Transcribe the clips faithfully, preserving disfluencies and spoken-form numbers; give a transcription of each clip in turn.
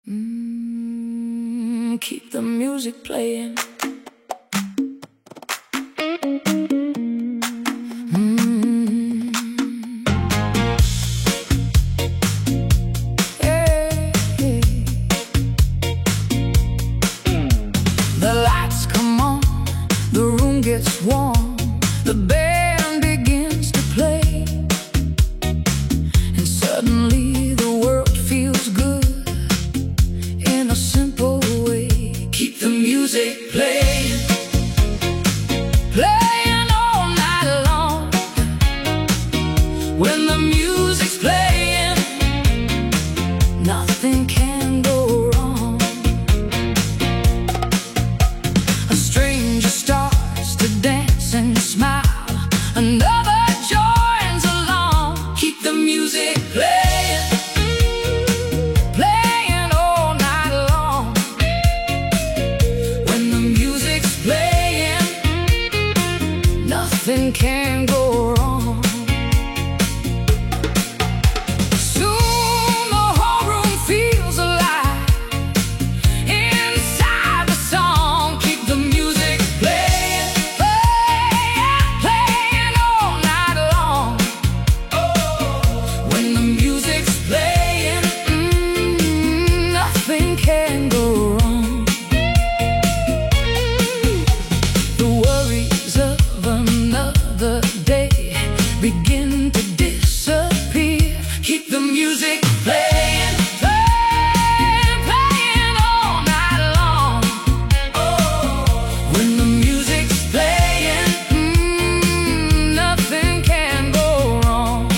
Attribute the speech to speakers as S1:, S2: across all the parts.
S1: Mm, keep the music playing. Mm. Yeah, yeah. The lights come on, the room gets warm, the band begins to play, and suddenly the world feels good in a simple way. Keep the music playing, playing all night long. When the music's playing, nothing can go wrong. A stranger starts to dance and smile, another joins along. Keep the music playing, playing all night long. When the music's playing, nothing can go wrong. Soon the whole room feels alive inside the song. Keep the music playing, playing, playing all night long. When the music's playing, mm, nothing can go wrong. The worries of another day begin to disappear. Keep the music playing, playing, playing all night long. When the music's playing, mm, nothing can go wrong.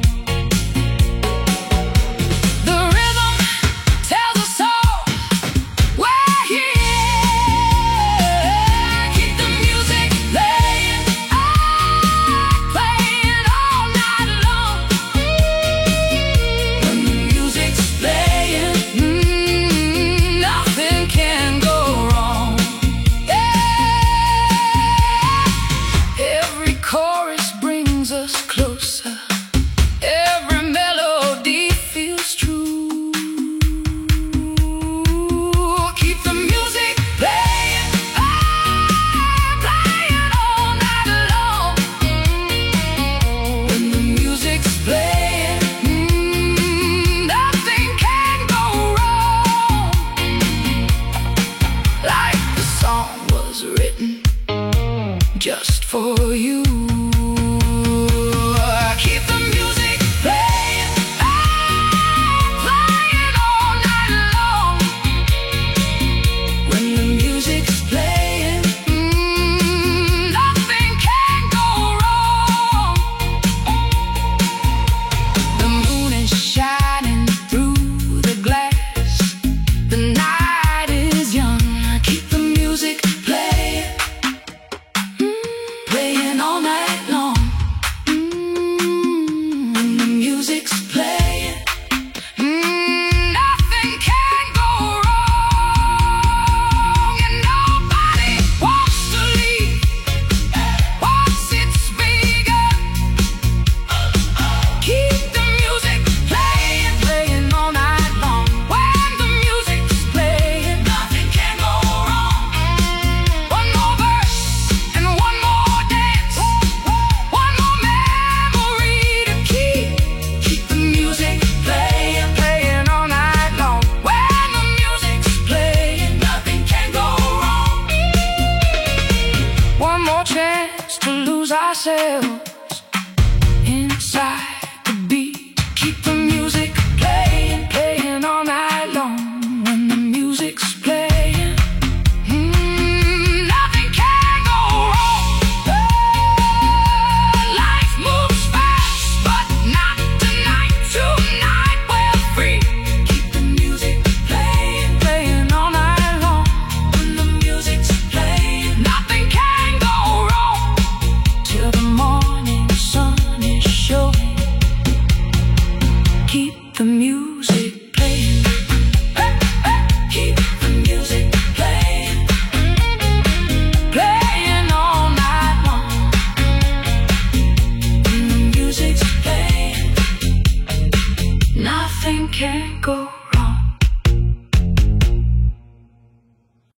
S1: The rhythm tells us all we're here. Keep the music playing, ah, playing all night long. When the music's playing, mm, nothing can go wrong. Yeah. Every chorus brings us closer, every melody feels true. Keep the music playing, ah, playing all night long. When the music's playing, mm, nothing can go wrong. Like the song was written just for you. Keep the music playing, ah, playing all night long. When the music's playing, mm, nothing can go wrong. The moon is shining through the glass, the night is young. Keep the music playing, mm, playing all night long. Mm, when the music's playing, mm, nothing can go wrong. And nobody wants to leave once it's begun. Keep the music playing, playing all night long. When the music's playing, nothing can go wrong. One more verse and one more dance, one more memory to keep. Keep the music playing, playing all night long. When the music's playing, nothing can go wrong. One more chance to lose ourselves.